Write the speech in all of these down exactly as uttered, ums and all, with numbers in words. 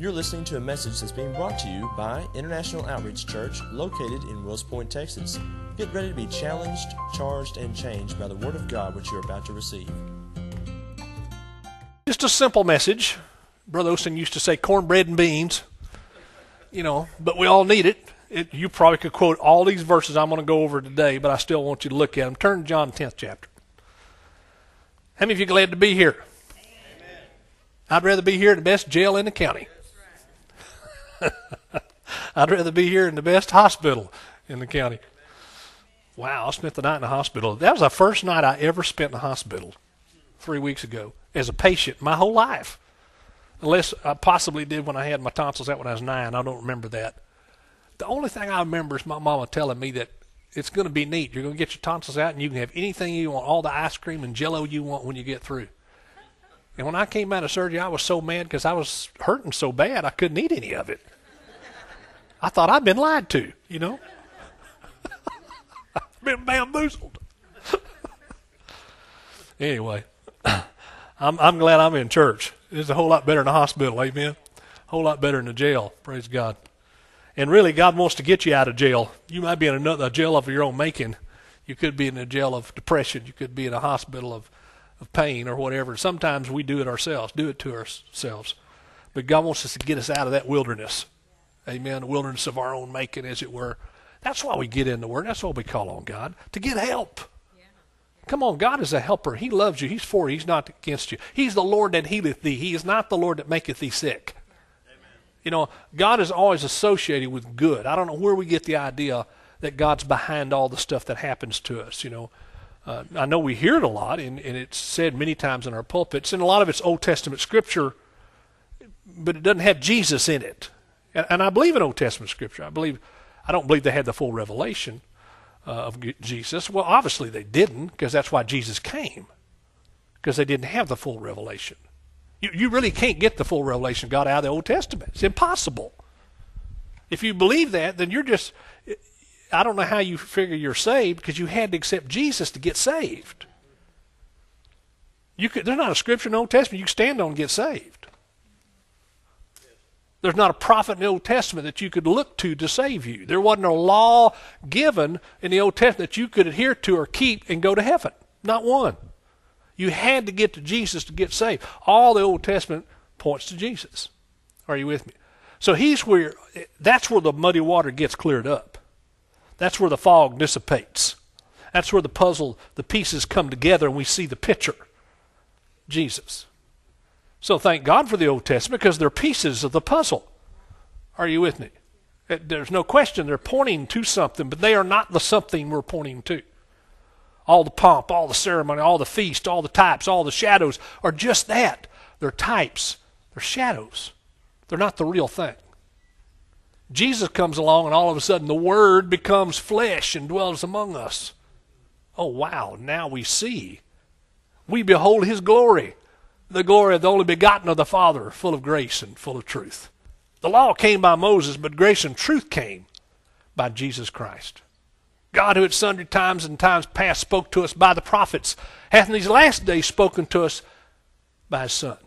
You're listening to a message that's being brought to you by International Outreach Church, located in Wills Point, Texas. Get ready to be challenged, charged, and changed by the Word of God which you're about to receive. Just a simple message. Brother Osteen used to say cornbread and beans, you know, but we all need it. it. You probably could quote all these verses I'm going to go over today, but I still want you to look at them. Turn to John tenth chapter. How many of you are glad to be here? Amen. I'd rather be here in the best jail in the county. I'd rather be here in the best hospital in the county. Wow, I spent the night in the hospital. That was the first night I ever spent in the hospital three weeks ago as a patient my whole life. Unless I possibly did when I had my tonsils out when I was nine. I don't remember that. The only thing I remember is my mama telling me that it's going to be neat. You're going to get your tonsils out and you can have anything you want, all the ice cream and Jell-O you want when you get through. And when I came out of surgery, I was so mad because I was hurting so bad I couldn't eat any of it. I thought I'd been lied to, you know. I've been bamboozled. Anyway, I'm, I'm glad I'm in church. It's a whole lot better in the hospital, amen. A whole lot better in the jail, praise God. And really, God wants to get you out of jail. You might be in another a jail of your own making. You could be in a jail of depression. You could be in a hospital of, of pain or whatever. Sometimes we do it ourselves, do it to ourselves. But God wants us to get us out of that wilderness. Amen. The wilderness of our own making, as it were. That's why we get in the Word. That's why we call on God, to get help. Yeah. Come on, God is a helper. He loves you. He's for you. He's not against you. He's the Lord that healeth thee. He is not the Lord that maketh thee sick. Amen. You know, God is always associated with good. I don't know where we get the idea that God's behind all the stuff that happens to us, you know. Uh, I know we hear it a lot, and, and it's said many times in our pulpits, and a lot of it's Old Testament scripture, but it doesn't have Jesus in it. And, and I believe in Old Testament scripture. I believe, I don't believe they had the full revelation uh, of Jesus. Well, obviously they didn't, because that's why Jesus came, because they didn't have the full revelation. You, you really can't get the full revelation of God out of the Old Testament. It's impossible. If you believe that, then you're just, I don't know how you figure you're saved, because you had to accept Jesus to get saved. You could, there's not a scripture in the Old Testament you can stand on and get saved. There's not a prophet in the Old Testament that you could look to to save you. There wasn't a law given in the Old Testament that you could adhere to or keep and go to heaven. Not one. You had to get to Jesus to get saved. All the Old Testament points to Jesus. Are you with me? So he's where, that's where the muddy water gets cleared up. That's where the fog dissipates. That's where the puzzle, the pieces come together and we see the picture. Jesus. So thank God for the Old Testament, because they're pieces of the puzzle. Are you with me? There's no question they're pointing to something, but they are not the something we're pointing to. All the pomp, all the ceremony, all the feast, all the types, all the shadows are just that. They're types. They're shadows. They're not the real thing. Jesus comes along and all of a sudden the Word becomes flesh and dwells among us. Oh, wow, now we see. We behold His glory. The glory of the only begotten of the Father, full of grace and full of truth. The law came by Moses, but grace and truth came by Jesus Christ. God, who at sundry times and times past spoke to us by the prophets, hath in these last days spoken to us by His Son.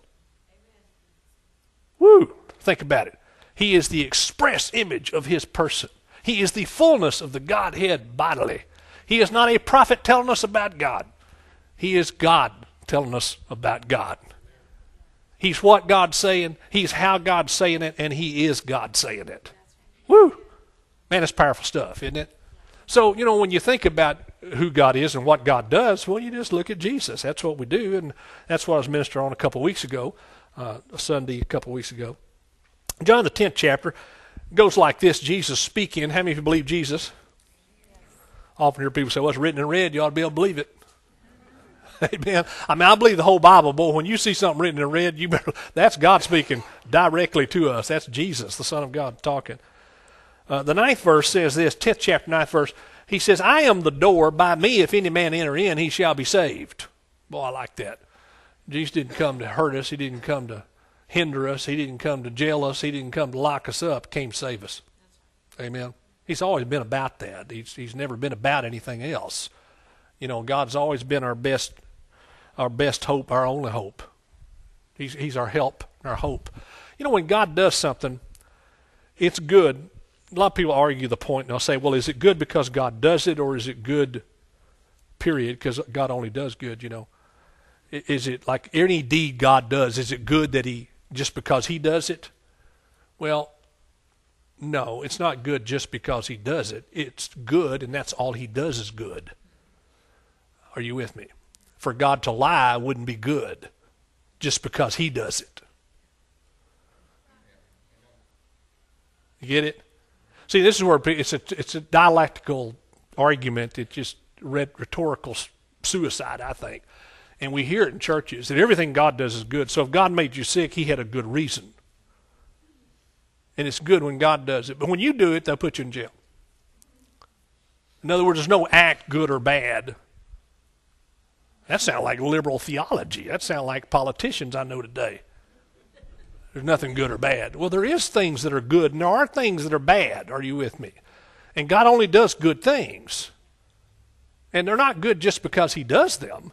Amen. Woo! Think about it. He is the express image of His person. He is the fullness of the Godhead bodily. He is not a prophet telling us about God. He is God telling us about God. He's what God's saying, He's how God's saying it, and He is God saying it. Woo! Man, it's powerful stuff, isn't it? So, you know, when you think about who God is and what God does, well, you just look at Jesus. That's what we do, and that's what I was ministering on a couple of weeks ago, uh, a Sunday a couple of weeks ago. John the tenth chapter goes like this, Jesus speaking. How many of you believe Jesus? Often hear people say, well, it's written in red, you ought to be able to believe it. Amen. I mean, I believe the whole Bible, boy. When you see something written in red, you better, that's God speaking directly to us. That's Jesus, the Son of God, talking. Uh, the ninth verse says this, tenth chapter, ninth verse. He says, I am the door. By me, if any man enter in, he shall be saved. Boy, I like that. Jesus didn't come to hurt us. He didn't come to hinder us. He didn't come to jail us. He didn't come to lock us up. He came to save us. Amen. He's always been about that. He's, he's never been about anything else. You know, God's always been our best our best hope, our only hope. He's, he's our help, our hope. You know, when God does something, it's good. A lot of people argue the point, and they'll say, well, is it good because God does it, or is it good, period, because God only does good, you know? Is it like any deed God does, is it good that he, just because he does it? Well, no, it's not good just because he does it. It's good, and that's all he does is good. Are you with me? For God to lie wouldn't be good just because he does it. You get it? See, this is where it's a, it's a dialectical argument. It's just rhetorical suicide, I think. And we hear it in churches that everything God does is good. So if God made you sick, he had a good reason. And it's good when God does it. But when you do it, they'll put you in jail. In other words, there's no act, good or bad. That sounds like liberal theology. That sounds like politicians I know today. There's nothing good or bad. Well, there is things that are good, and there are things that are bad. Are you with me? And God only does good things. And they're not good just because he does them.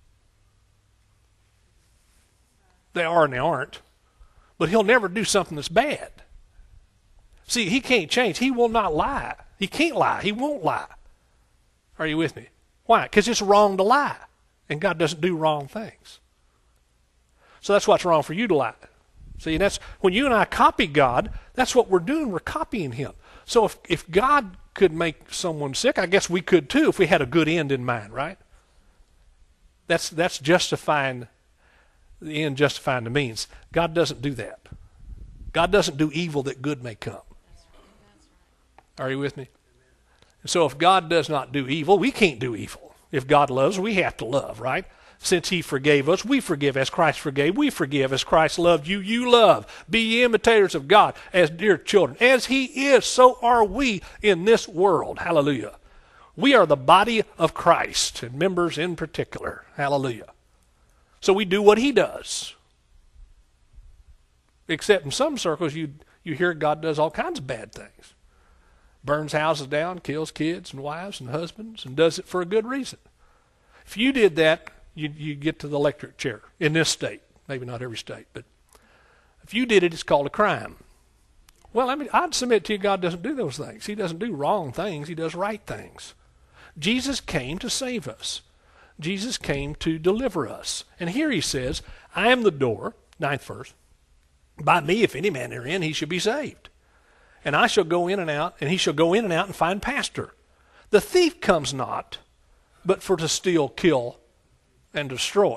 They are and they aren't. But he'll never do something that's bad. See, he can't change. He will not lie. He can't lie. He won't lie. Are you with me? Why? Because it's wrong to lie. And God doesn't do wrong things. So that's what's wrong for you to lie. See, that's when you and I copy God, that's what we're doing. We're copying him. So if, if God could make someone sick, I guess we could too if we had a good end in mind, right? That's that's justifying the end, justifying the means. God doesn't do that. God doesn't do evil that good may come. Are you with me? So if God does not do evil, we can't do evil. If God loves, we have to love, right? Since he forgave us, we forgive as Christ forgave. We forgive as Christ loved you, you love. Be ye imitators of God as dear children. As he is, so are we in this world. Hallelujah. We are the body of Christ, and members in particular. Hallelujah. So we do what he does. Except in some circles, you, you hear God does all kinds of bad things. Burns houses down, kills kids and wives and husbands, and does it for a good reason. If you did that, you you get to the electric chair in this state. Maybe not every state, but if you did it, it's called a crime. Well, I mean, I'd submit to you God doesn't do those things. He doesn't do wrong things. He does right things. Jesus came to save us. Jesus came to deliver us. And here he says, I am the door, ninth verse. By me, if any man therein, he shall be saved. And I shall go in and out, and he shall go in and out and find pasture. The thief comes not, but for to steal, kill, and destroy.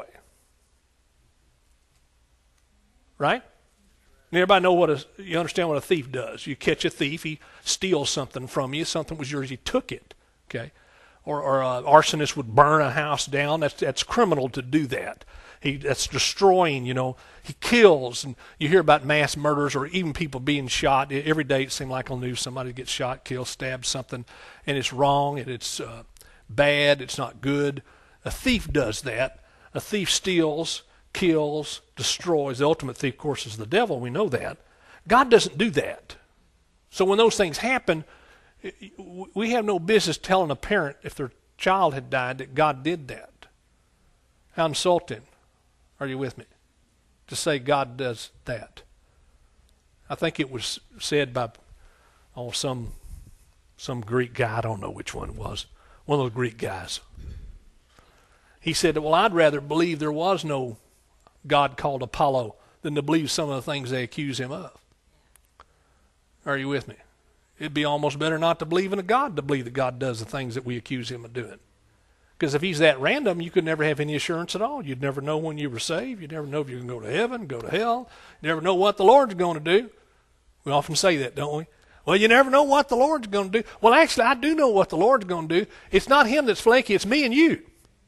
Right? And everybody know what a, you understand what a thief does. You catch a thief, he steals something from you. Something was yours, he took it. Okay? Or, or an arsonist would burn a house down. That's that's criminal to do that. He that's destroying, you know. He kills, and you hear about mass murders or even people being shot. Every day it seems like on the news somebody gets shot, killed, stabbed, something, and it's wrong, and it's uh, bad, it's not good. A thief does that. A thief steals, kills, destroys. The ultimate thief, of course, is the devil. We know that. God doesn't do that. So when those things happen, we have no business telling a parent if their child had died that God did that. How insulting. Are you with me? To say God does that. I think it was said by oh, some some Greek guy. I don't know which one it was. One of those Greek guys. He said, well, I'd rather believe there was no God called Apollo than to believe some of the things they accuse him of. Are you with me? It'd be almost better not to believe in a God to believe that God does the things that we accuse him of doing. Because if he's that random, you could never have any assurance at all. You'd never know when you were saved. You'd never know if you can go to heaven, go to hell. You never know what the Lord's going to do. We often say that, don't we? Well, you never know what the Lord's going to do. Well, actually, I do know what the Lord's going to do. It's not him that's flaky. It's me and you.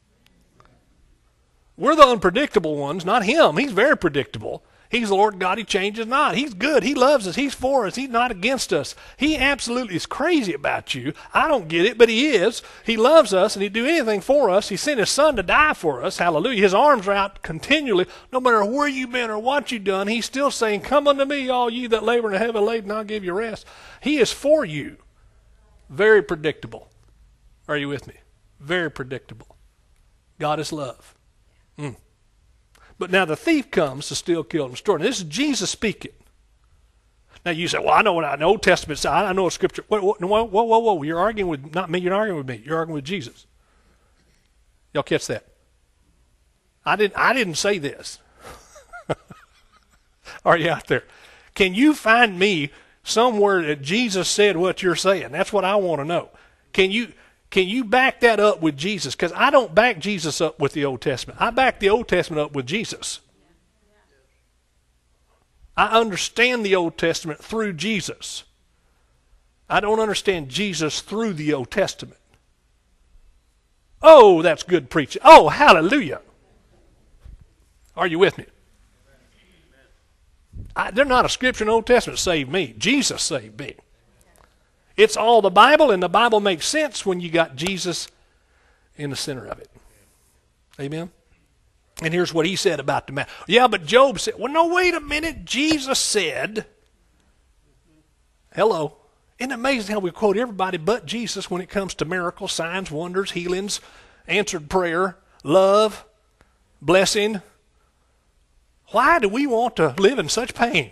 We're the unpredictable ones, not him. He's very predictable. He's the Lord God. He changes not. He's good. He loves us. He's for us. He's not against us. He absolutely is crazy about you. I don't get it, but he is. He loves us, and he'd do anything for us. He sent his son to die for us. Hallelujah. His arms are out continually. No matter where you've been or what you've done, he's still saying, come unto me, all you that labor and are heavy laden, and I'll give you rest. He is for you. Very predictable. Are you with me? Very predictable. God is love. Mm. But now the thief comes to steal, kill, and destroy. Now, this is Jesus speaking. Now you say, well, I know what I know. Old Testament says. I know what Scripture. Whoa, whoa, whoa, whoa, whoa. You're arguing with, not me, you're arguing with me. You're arguing with Jesus. Y'all catch that? I didn't, I didn't say this. Are you out there? Can you find me somewhere that Jesus said what you're saying? That's what I want to know. Can you, can you back that up with Jesus? Because I don't back Jesus up with the Old Testament. I back the Old Testament up with Jesus. I understand the Old Testament through Jesus. I don't understand Jesus through the Old Testament. Oh, that's good preaching. Oh, hallelujah. Are you with me? I, they're not a scripture in the Old Testament saved me. Jesus saved me. It's all the Bible, and the Bible makes sense when you got Jesus in the center of it. Amen? And here's what he said about the man. Yeah, but Job said, well, no, wait a minute. Jesus said, hello. Isn't it amazing how we quote everybody but Jesus when it comes to miracles, signs, wonders, healings, answered prayer, love, blessing? Why do we want to live in such pain?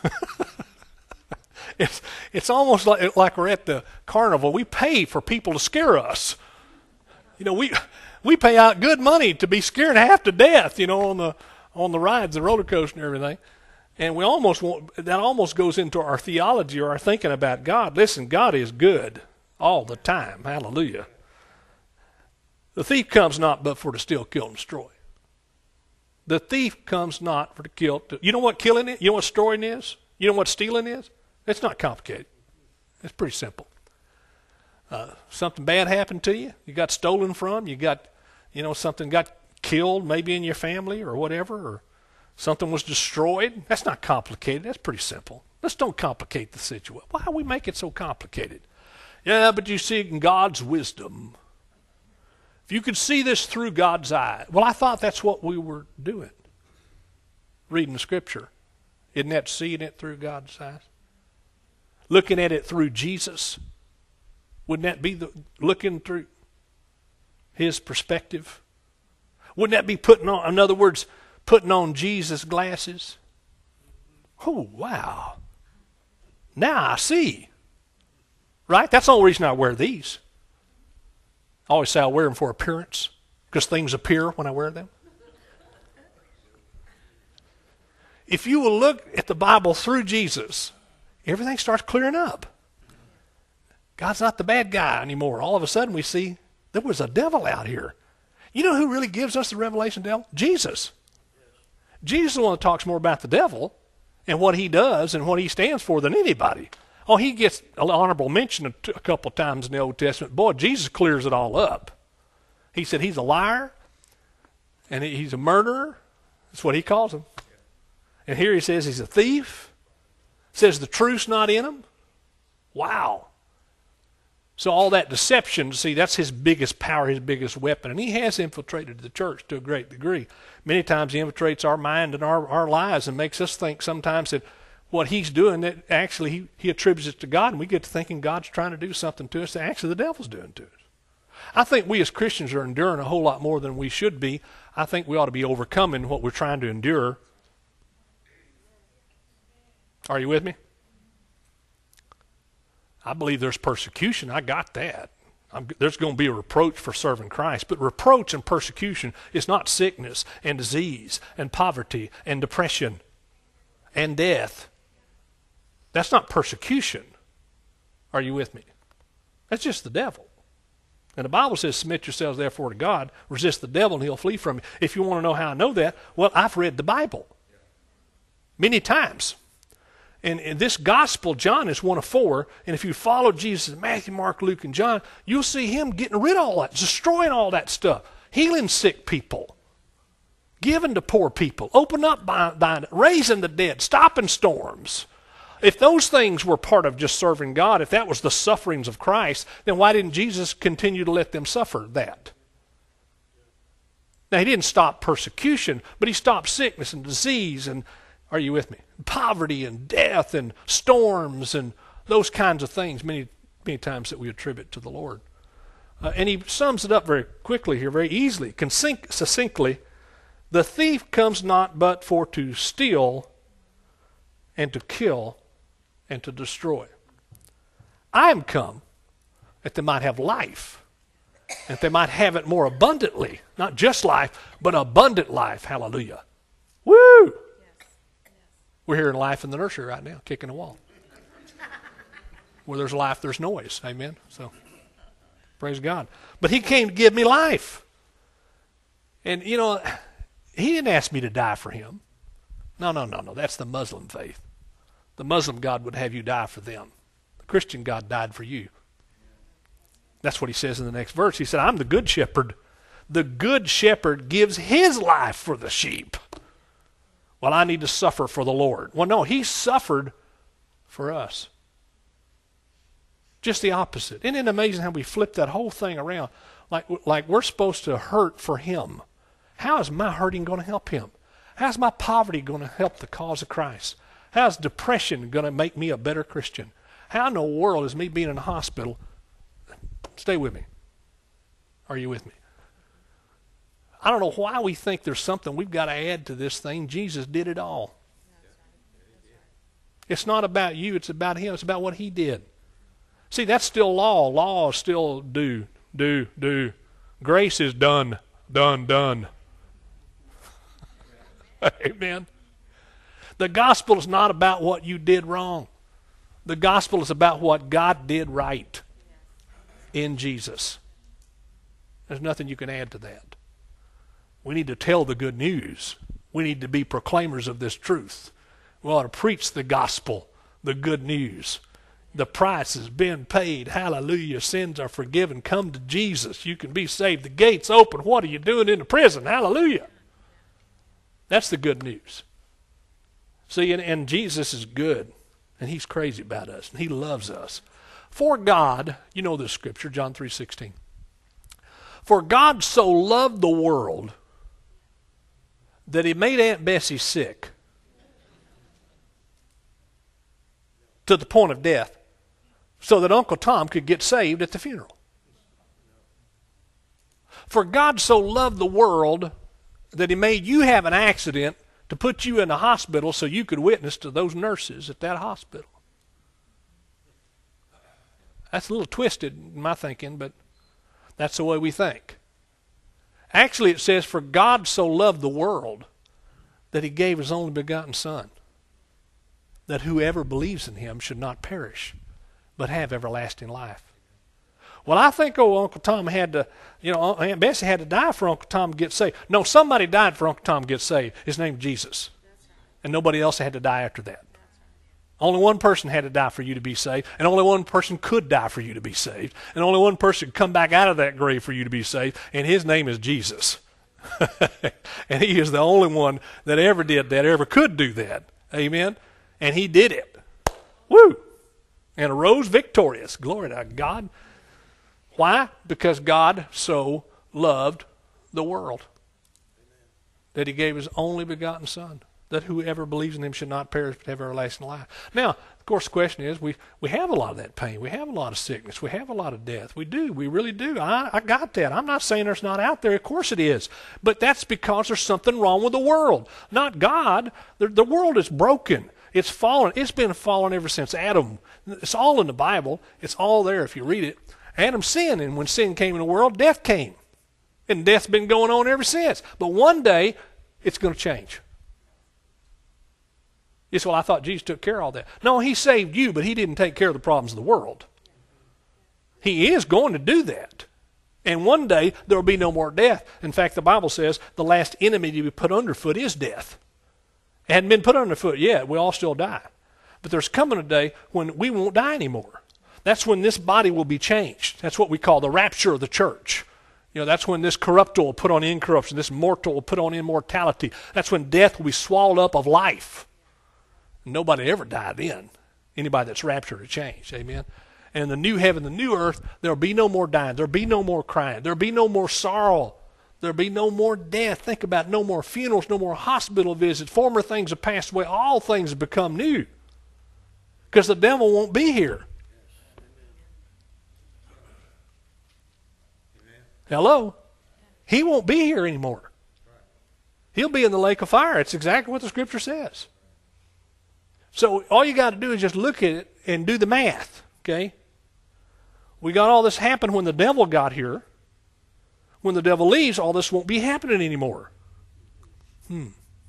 it's, it's almost like, like we're at the carnival. We pay for people to scare us. You know, we we pay out good money to be scared half to death, you know, on the on the rides, the roller coaster and everything. And we almost want, that almost goes into our theology or our thinking about God. Listen, God is good all the time. Hallelujah. The thief comes not but for to steal, kill, and destroy. The thief comes not for to kill. To, you know what killing is? You know what destroying is? You know what stealing is? It's not complicated. It's pretty simple. Uh, something bad happened to you. You got stolen from. You got, you know, something got killed maybe in your family or whatever, or something was destroyed. That's not complicated. That's pretty simple. Let's don't complicate the situation. Why do we make it so complicated? Yeah, but you see in God's wisdom. If you could see this through God's eye. Well, I thought that's what we were doing. Reading the Scripture. Isn't that seeing it through God's eyes? Looking at it through Jesus. Wouldn't that be the looking through his perspective? Wouldn't that be putting on, in other words, putting on Jesus' glasses? Oh, wow. Now I see. Right? That's the only reason I wear these. I always say I wear them for appearance, because things appear when I wear them. If you will look at the Bible through Jesus, everything starts clearing up. God's not the bad guy anymore. All of a sudden we see there was a devil out here. You know who really gives us the revelation, devil? Jesus. Jesus is the one that talks more about the devil and what he does and what he stands for than anybody. Oh, he gets an honorable mention a, a couple of times in the Old Testament. Boy, Jesus clears it all up. He said he's a liar and he's a murderer. That's what he calls him. And here he says he's a thief. Says the truth's not in him. Wow. So all that deception, see, that's his biggest power, his biggest weapon. And he has infiltrated the church to a great degree. Many times he infiltrates our mind and our, our lives and makes us think sometimes that what he's doing, that actually he, he attributes it to God, and we get to thinking God's trying to do something to us that actually the devil's doing to us. I think we as Christians are enduring a whole lot more than we should be. I think we ought to be overcoming what we're trying to endure. Are you with me? I believe there's persecution. I got that. I'm, there's going to be a reproach for serving Christ. But reproach and persecution is not sickness and disease and poverty and depression and death. That's not persecution. Are you with me? That's just the devil. And the Bible says, submit yourselves therefore to God, resist the devil and he'll flee from you. If you want to know how I know that, well, I've read the Bible many times. And, and this gospel, John, is one of four. And if you follow Jesus, Matthew, Mark, Luke, and John, you'll see him getting rid of all that, destroying all that stuff, healing sick people, giving to poor people, open up by, by raising the dead, stopping storms. If those things were part of just serving God, if that was the sufferings of Christ, then why didn't Jesus continue to let them suffer that? Now, he didn't stop persecution, but he stopped sickness and disease and, are you with me? Poverty and death and storms and those kinds of things many, many times that we attribute to the Lord. Uh, and he sums it up very quickly here, very easily, succinctly. The thief comes not but for to steal and to kill and to destroy. I am come that they might have life, and that they might have it more abundantly. Not just life, but abundant life. Hallelujah. Woo! Yes. Yes. We're hearing life in the nursery right now, kicking the wall. Where there's life, there's noise. Amen? So, praise God. But he came to give me life. And, you know, he didn't ask me to die for him. No, no, no, no. That's the Muslim faith. The Muslim God would have you die for them. The Christian God died for you. That's what he says in the next verse. He said, I'm the good shepherd. The good shepherd gives his life for the sheep. Well, I need to suffer for the Lord. Well, no, he suffered for us. Just the opposite. Isn't it amazing how we flip that whole thing around? Like, like we're supposed to hurt for him. How is my hurting going to help him? How's my poverty going to help the cause of Christ? How's depression going to make me a better Christian? How in the world is me being in a hospital? Stay with me. Are you with me? I don't know why we think there's something we've got to add to this thing. Jesus did it all. It's not about you. It's about him. It's about what he did. See, that's still law. Law is still do, do, do. Grace is done, done, done. Amen. The gospel is not about what you did wrong. The gospel is about what God did right in Jesus. There's nothing you can add to that. We need to tell the good news. We need to be proclaimers of this truth. We ought to preach the gospel, the good news. The price has been paid. Hallelujah. Sins are forgiven. Come to Jesus. You can be saved. The gate's open. What are you doing in the prison? Hallelujah. That's the good news. See, and, and Jesus is good, and he's crazy about us, and he loves us. For God, you know this scripture, John three sixteen. For God so loved the world that he made Aunt Bessie sick to the point of death so that Uncle Tom could get saved at the funeral. For God so loved the world that he made you have an accident to put you in the hospital so you could witness to those nurses at that hospital. That's a little twisted in my thinking, but that's the way we think. Actually, it says, for God so loved the world that he gave his only begotten Son, that whoever believes in him should not perish, but have everlasting life. Well, I think, oh, Uncle Tom had to, you know, Aunt Bessie had to die for Uncle Tom to get saved. No, somebody died for Uncle Tom to get saved. His name's Jesus. And nobody else had to die after that. Only one person had to die for you to be saved, and only one person could die for you to be saved, and only one person could come back out of that grave for you to be saved, and his name is Jesus. And he is the only one that ever did that, ever could do that. Amen? And he did it. Woo! And arose victorious. Glory to God. Why? Because God so loved the world that he gave his only begotten Son, that whoever believes in him should not perish but have everlasting life. Now, of course, the question is, we, we have a lot of that pain. We have a lot of sickness. We have a lot of death. We do. We really do. I, I got that. I'm not saying there's not out there. Of course it is. But that's because there's something wrong with the world, not God. The, the world is broken. It's fallen. It's been fallen ever since Adam. It's all in the Bible. It's all there if you read it. Adam sinned, and when sin came in the world, death came. And death's been going on ever since. But one day, it's going to change. Yes, well, I thought Jesus took care of all that. No, he saved you, but he didn't take care of the problems of the world. He is going to do that. And one day, there will be no more death. In fact, the Bible says the last enemy to be put underfoot is death. It hadn't been put underfoot yet. We all still die. But there's coming a day when we won't die anymore. That's when this body will be changed. That's what we call the rapture of the church. You know, that's when this corruptible will put on incorruption, this mortal will put on immortality. That's when death will be swallowed up of life. Nobody ever died then. Anybody that's raptured or changed. Amen. And the new heaven, the new earth, there'll be no more dying. There'll be no more crying. There'll be no more sorrow. There'll be no more death. Think about it. No more funerals, no more hospital visits. Former things have passed away. All things have become new. Because the devil won't be here. Hello? He won't be here anymore. He'll be in the lake of fire. It's exactly what the scripture says. So all you got to do is just look at it and do the math, okay? We got all this happen when the devil got here. When the devil leaves, all this won't be happening anymore. Hmm.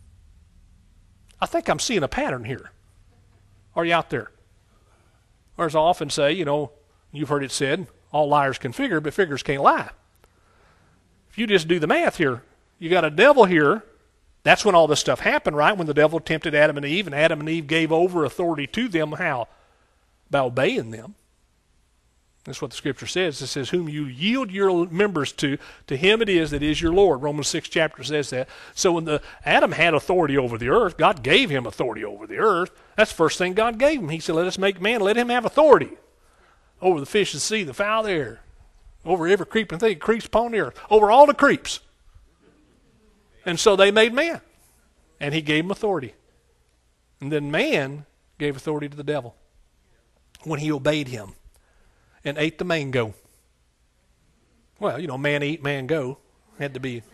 I think I'm seeing a pattern here. Are you out there? Or as I often say, you know, you've heard it said, all liars can figure, but figures can't lie. If you just do the math here, you got a devil here. That's when all this stuff happened, right? When the devil tempted Adam and Eve, and Adam and Eve gave over authority to them. How? By obeying them. That's what the Scripture says. It says, whom you yield your members to, to him it is that is your Lord. Romans six chapter says that. So when the Adam had authority over the earth, God gave him authority over the earth. That's the first thing God gave him. He said, let us make man, let him have authority over the fish of the sea, the fowl of the air, over every creeping thing that creeps upon the earth, over all the creeps. And so they made man, and he gave him authority. And then man gave authority to the devil when he obeyed him and ate the mango. Well, you know, man eat, man go. Had to be.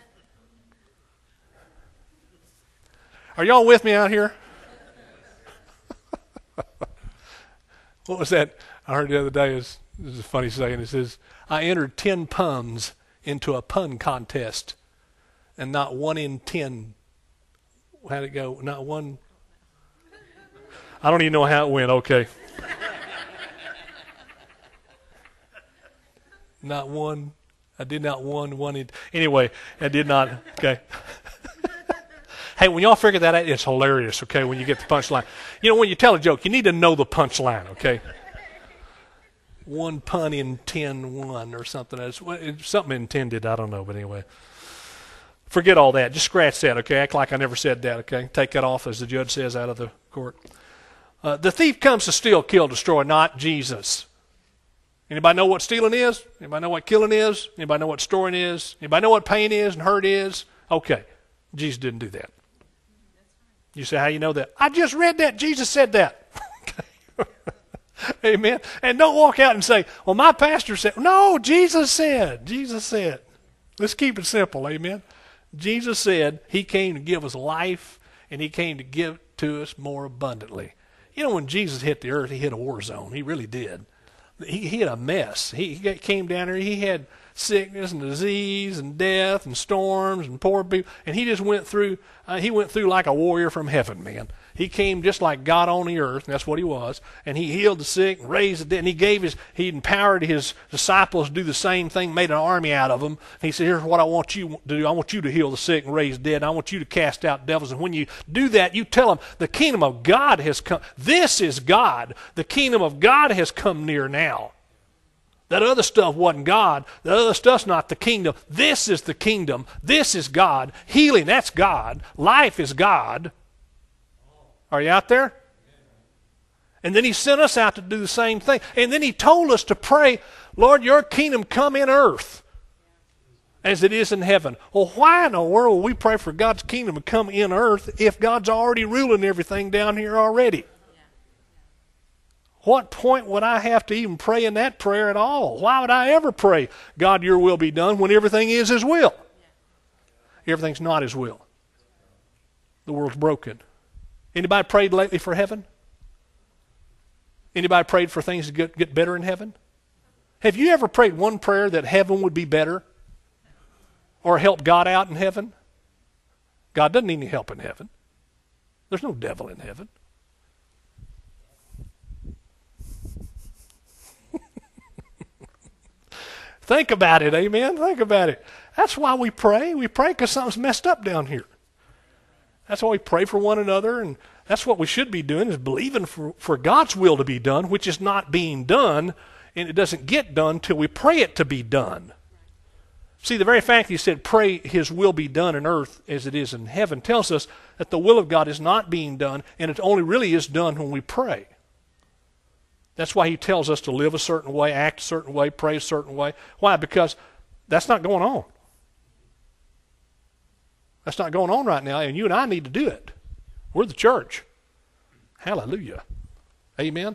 Are y'all with me out here? What was that? I heard the other day, is this is a funny saying. It says, I entered ten puns into a pun contest, and not one in ten, how'd it go? Not one. I don't even know how it went. Okay. Not one. I did not one. One. In, anyway, I did not. Okay. Hey, when y'all figure that out, it's hilarious, okay, when you get the punchline. You know, when you tell a joke, you need to know the punchline, okay? One pun in ten, one or something. It's, it's something intended, I don't know, but anyway. Forget all that. Just scratch that, okay? Act like I never said that, okay? Take that off, as the judge says, out of the court. Uh, the thief comes to steal, kill, destroy, not Jesus. Anybody know what stealing is? Anybody know what killing is? Anybody know what destroying is? Anybody know what pain is and hurt is? Okay. Jesus didn't do that. You say, how you know that? I just read that. Jesus said that. Amen. And don't walk out and say, well, my pastor said. No, Jesus said. Jesus said. Let's keep it simple. Amen. Jesus said he came to give us life, and he came to give to us more abundantly. You know, when Jesus hit the earth, he hit a war zone. He really did. He, he had a mess. He, he came down there. He had sickness and disease and death and storms and poor people. And he just went through, uh, he went through like a warrior from heaven, man. He came just like God on the earth, and that's what he was. And he healed the sick and raised the dead. And he gave his, he empowered his disciples to do the same thing, made an army out of them. And he said, here's what I want you to do. I want you to heal the sick and raise the dead. I want you to cast out devils. And when you do that, you tell them, the kingdom of God has come. This is God. The kingdom of God has come near now. That other stuff wasn't God. The other stuff's not the kingdom. This is the kingdom. This is God. Healing, that's God. Life is God. Are you out there? And then he sent us out to do the same thing. And then he told us to pray, Lord, your kingdom come in earth as it is in heaven. Well, why in the world will we pray for God's kingdom to come in earth if God's already ruling everything down here already? What point would I have to even pray in that prayer at all? Why would I ever pray, God, your will be done, when everything is his will? Everything's not his will. The world's broken. Anybody prayed lately for heaven? Anybody prayed for things to get, get better in heaven? Have you ever prayed one prayer that heaven would be better? Or help God out in heaven? God doesn't need any help in heaven. There's no devil in heaven. Think about it, amen? Think about it. That's why we pray. We pray because something's messed up down here. That's why we pray for one another, and that's what we should be doing, is believing for, for God's will to be done, which is not being done, and it doesn't get done till we pray it to be done. See, the very fact he said, pray his will be done in earth as it is in heaven, tells us that the will of God is not being done, and it only really is done when we pray. That's why he tells us to live a certain way, act a certain way, pray a certain way. Why? Because that's not going on. That's not going on right now, and you and I need to do it. We're the church. Hallelujah. Amen.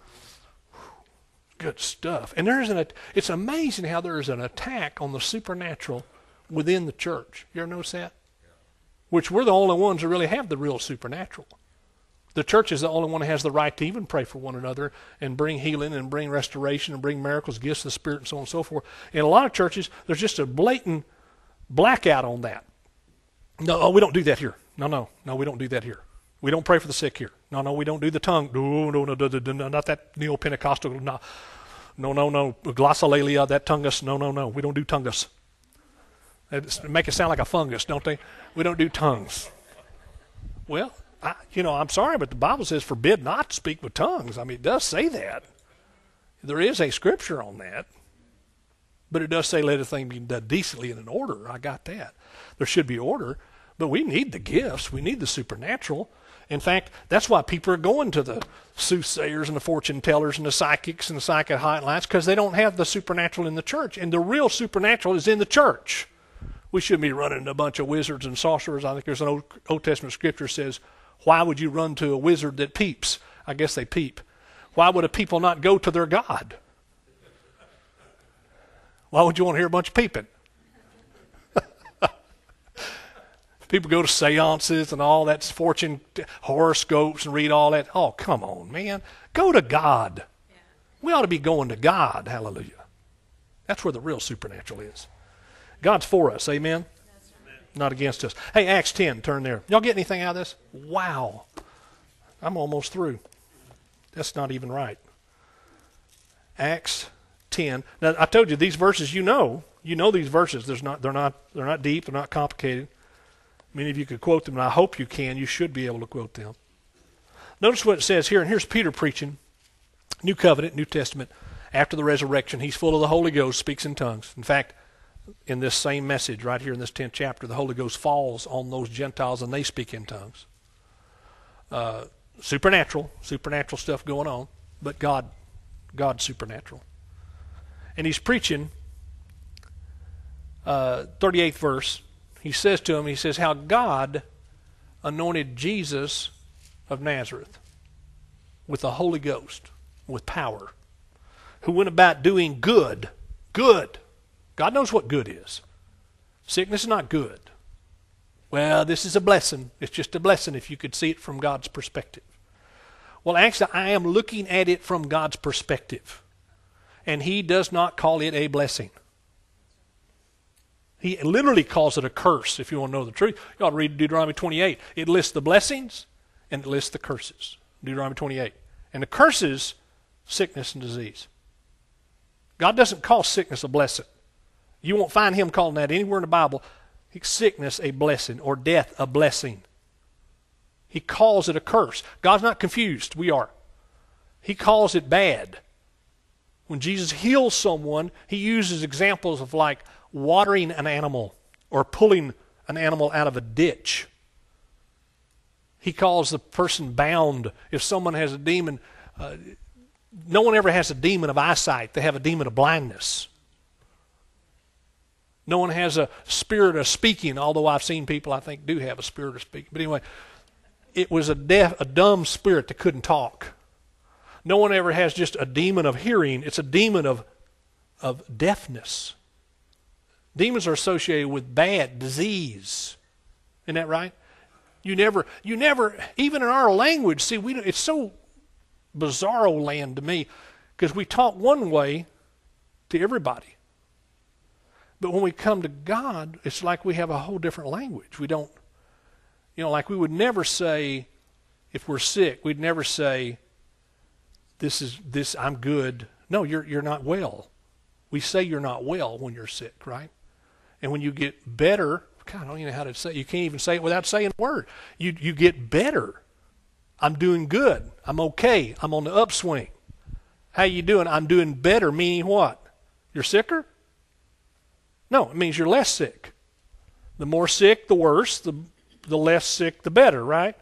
Good stuff. And there's an, it's amazing how there is an attack on the supernatural within the church. You ever notice that? Which we're the only ones that really have the real supernatural. The church is the only one that has the right to even pray for one another and bring healing and bring restoration and bring miracles, gifts of the Spirit, and so on and so forth. In a lot of churches, there's just a blatant blackout on that. No, oh, we don't do that here. No, no, no, we don't do that here. We don't pray for the sick here. No, no, we don't do the tongue. No, no, no, no, no, no not that neo-Pentecostal. No, no, no, no. Glossolalia, that tongues. No, no, no. We don't do tongues. They make it sound like a fungus, don't they? We don't do tongues. Well, I, you know, I'm sorry, but the Bible says forbid not to speak with tongues. I mean, it does say that. There is a scripture on that. But it does say let everything be done decently and in order. I got that. There should be order. But we need the gifts. We need the supernatural. In fact, that's why people are going to the soothsayers and the fortune tellers and the psychics and the psychic hotlines, because they don't have the supernatural in the church. And the real supernatural is in the church. We shouldn't be running a bunch of wizards and sorcerers. I think there's an Old, Old Testament scripture that says, why would you run to a wizard that peeps? I guess they peep. Why would a people not go to their God? Why would you want to hear a bunch of peeping? People go to seances and all that fortune horoscopes and read all that. Oh, come on, man. Go to God. Yeah. We ought to be going to God. Hallelujah. That's where the real supernatural is. God's for us. Amen? Right. Not against us. Hey, Acts ten, turn there. Y'all get anything out of this? Wow. I'm almost through. That's not even right. Acts ten. Now, I told you these verses, you know. You know these verses. There's not, they're not, they're not deep. They're not complicated. Many of you could quote them, and I hope you can. You should be able to quote them. Notice what it says here, and here's Peter preaching. New Covenant, New Testament. After the resurrection, he's full of the Holy Ghost, speaks in tongues. In fact, in this same message right here in this tenth chapter, the Holy Ghost falls on those Gentiles, and they speak in tongues. Uh, supernatural, supernatural stuff going on, but God, God's supernatural. And he's preaching, uh, thirty-eighth verse. He says to him, he says, how God anointed Jesus of Nazareth with the Holy Ghost, with power, who went about doing good. Good. God knows what good is. Sickness is not good. Well, this is a blessing. It's just a blessing if you could see it from God's perspective. Well, actually, I am looking at it from God's perspective. And he does not call it a blessing. He literally calls it a curse, if you want to know the truth. You ought to read Deuteronomy twenty-eight. It lists the blessings and it lists the curses. Deuteronomy twenty-eight. And the curses, sickness and disease. God doesn't call sickness a blessing. You won't find him calling that anywhere in the Bible. Sickness a blessing or death a blessing. He calls it a curse. God's not confused. We are. He calls it bad. When Jesus heals someone, he uses examples of like watering an animal or pulling an animal out of a ditch. He calls the person bound. If someone has a demon, uh, no one ever has a demon of eyesight. They have a demon of blindness. No one has a spirit of speaking, although I've seen people I think do have a spirit of speaking. But anyway, it was a deaf, a dumb spirit that couldn't talk. No one ever has just a demon of hearing. It's a demon of, of deafness. Demons are associated with bad disease. Isn't that right? You never, you never, even in our language, see, we it's so bizarro land to me because we talk one way to everybody. But when we come to God, it's like we have a whole different language. We don't, you know, like we would never say, if we're sick, we'd never say, this is, this, I'm good. No, you're you're not well. We say you're not well when you're sick, right? And when you get better, God, I don't even know how to say it. You can't even say it without saying a word. You you get better. I'm doing good. I'm okay. I'm on the upswing. How you doing? I'm doing better, meaning what? You're sicker? No, it means you're less sick. The more sick, the worse. The the less sick, the better, right?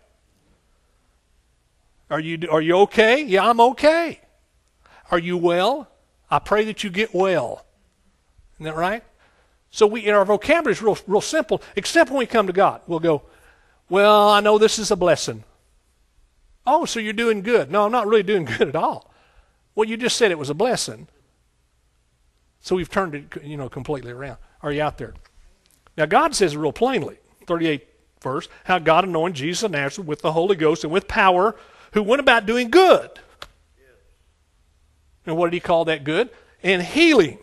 Are you are you okay? Yeah, I'm okay. Are you well? I pray that you get well. Isn't that right? So we, in our vocabulary is real, real simple, except when we come to God. We'll go, well, I know this is a blessing. Oh, so you're doing good. No, I'm not really doing good at all. Well, you just said it was a blessing. So we've turned it, you know, completely around. Are you out there? Now, God says it real plainly, thirty-eighth verse, how God anointed Jesus of Nazareth with the Holy Ghost and with power, who went about doing good. And what did he call that good? And healing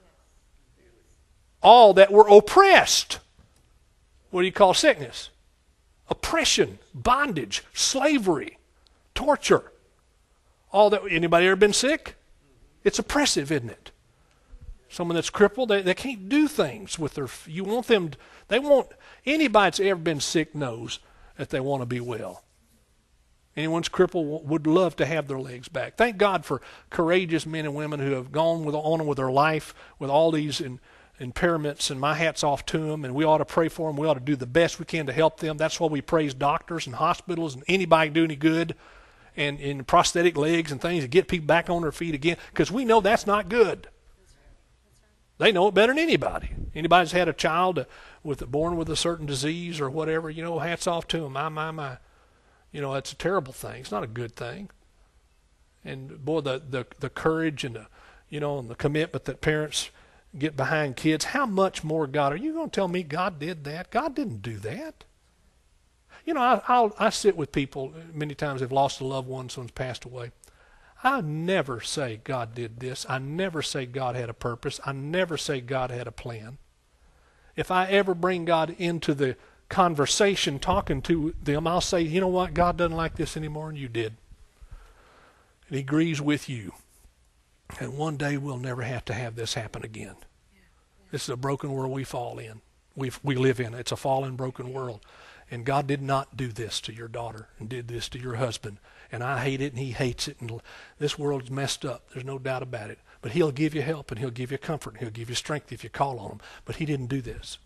all that were oppressed. What do you call sickness? Oppression, bondage, slavery, torture. All that. Anybody ever been sick? It's oppressive, isn't it? Someone that's crippled, they, they can't do things with their. You want them. They want anybody that's ever been sick knows that they want to be well. Anyone's crippled would love to have their legs back. Thank God for courageous men and women who have gone with, on with their life with all these in, impairments, and my hat's off to them, and we ought to pray for them. We ought to do the best we can to help them. That's why we praise doctors and hospitals and anybody do any good, and in prosthetic legs and things to get people back on their feet again, because we know that's not good. They know it better than anybody. Anybody that's had a child with born with a certain disease or whatever, you know, hats off to them. My, my, my. You know, it's a terrible thing. It's not a good thing. And boy, the, the, the courage and the, you know, and the commitment that parents get behind kids. How much more God? Are you going to tell me God did that? God didn't do that. You know, I I'll, I sit with people many times they've lost a loved one, someone's passed away. I never say God did this. I never say God had a purpose. I never say God had a plan. If I ever bring God into the conversation talking to them, I'll say, you know what, God doesn't like this anymore, and you did. And he agrees with you. And one day we'll never have to have this happen again. This is a broken world we fall in. We we live in. It's a fallen, broken world. And God did not do this to your daughter and did this to your husband. And I hate it and he hates it. And this world's messed up. There's no doubt about it. But he'll give you help and he'll give you comfort and he'll give you strength if you call on him. But he didn't do this.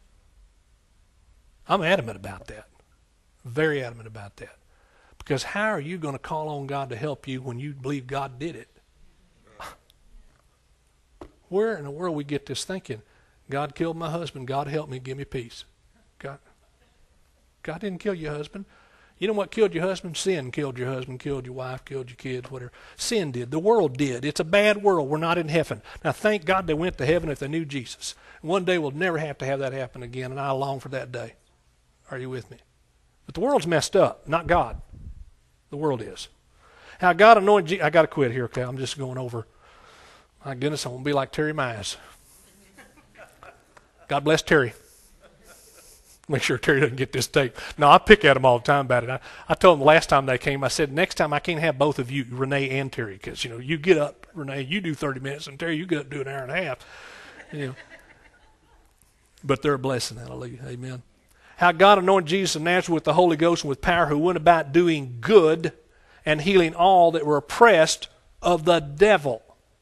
I'm adamant about that. Very adamant about that. Because how are you going to call on God to help you when you believe God did it? Where in the world we get this thinking? God killed my husband. God help me. Give me peace. God, God didn't kill your husband. You know what killed your husband? Sin killed your husband, killed your wife, killed your kids, whatever. Sin did. The world did. It's a bad world. We're not in heaven. Now, thank God they went to heaven if they knew Jesus. One day we'll never have to have that happen again, and I long for that day. Are you with me? But the world's messed up, not God. The world is. How God anointed Jesus. I got to quit here, okay? I'm just going over. My goodness, I won't be like Terry Mize. God bless Terry. Make sure Terry doesn't get this tape. No, I pick at him all the time about it. I, I told him the last time they came, I said, next time I can't have both of you, Renee and Terry, because, you know, you get up, Renee, you do thirty minutes, and Terry, you get up do an hour and a half. You know. But they're a blessing, hallelujah, amen. How God anointed Jesus of Nazareth with the Holy Ghost and with power, who went about doing good and healing all that were oppressed of the devil.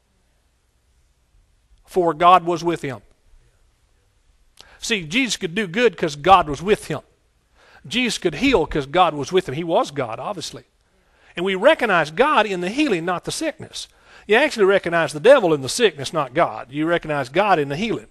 For God was with him. See, Jesus could do good because God was with him. Jesus could heal because God was with him. He was God, obviously. And we recognize God in the healing, not the sickness. You actually recognize the devil in the sickness, not God. You recognize God in the healing.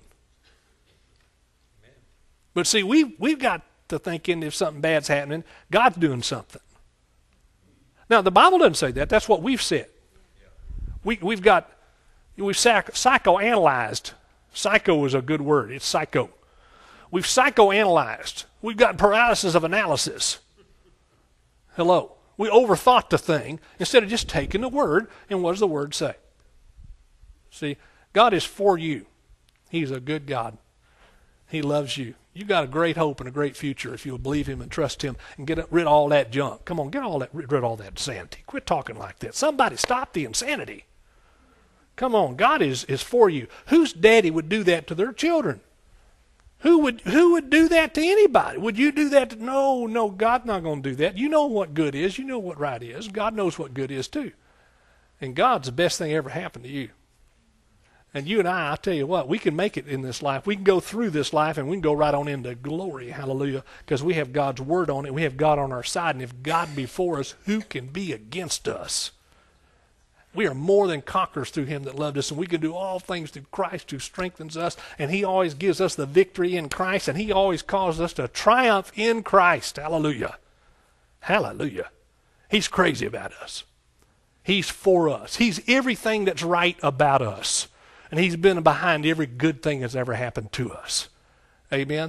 But see, we, we've got to thinking if something bad's happening, God's doing something. Now, the Bible doesn't say that. That's what we've said. We, we've got, we've psych, psychoanalyzed. Psycho is a good word. It's psycho. We've psychoanalyzed. We've got paralysis of analysis. Hello. We overthought the thing instead of just taking the word, and what does the word say? See, God is for you. He's a good God. He loves you. You've got a great hope and a great future if you'll believe him and trust him and get rid of all that junk. Come on, get all that, rid of all that insanity. Quit talking like that. Somebody stop the insanity. Come on, God is, is for you. Whose daddy would do that to their children? Who would who would do that to anybody? Would you do that to, no, no, God's not going to do that. You know what good is. You know what right is. God knows what good is too. And God's the best thing ever happened to you. And you and I, I tell you what, we can make it in this life. We can go through this life and we can go right on into glory, hallelujah, because we have God's word on it. We have God on our side. And if God be for us, who can be against us? We are more than conquerors through him that loved us, and we can do all things through Christ who strengthens us, and he always gives us the victory in Christ, and he always causes us to triumph in Christ. Hallelujah. Hallelujah. He's crazy about us. He's for us. He's everything that's right about us. And he's been behind every good thing that's ever happened to us. Amen?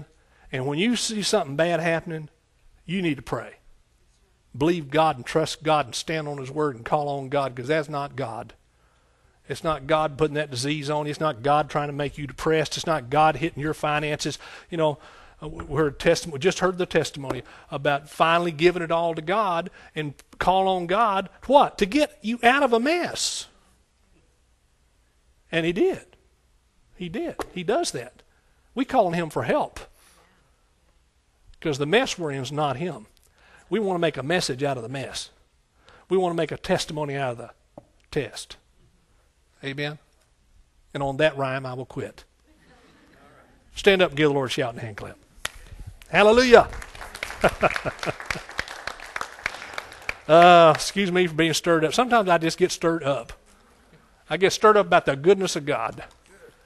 And when you see something bad happening, you need to pray. Believe God and trust God and stand on his word and call on God, because that's not God. It's not God putting that disease on you. It's not God trying to make you depressed. It's not God hitting your finances. You know, we heard testimony, just heard the testimony about finally giving it all to God and call on God. What? To get you out of a mess. And he did. He did. He does that. We call on him for help, because the mess we're in is not him. We want to make a message out of the mess. We want to make a testimony out of the test. Amen? And on that rhyme, I will quit. Stand up and give the Lord a shout and hand clap. Hallelujah. uh, excuse me for being stirred up. Sometimes I just get stirred up. I get stirred up about the goodness of God.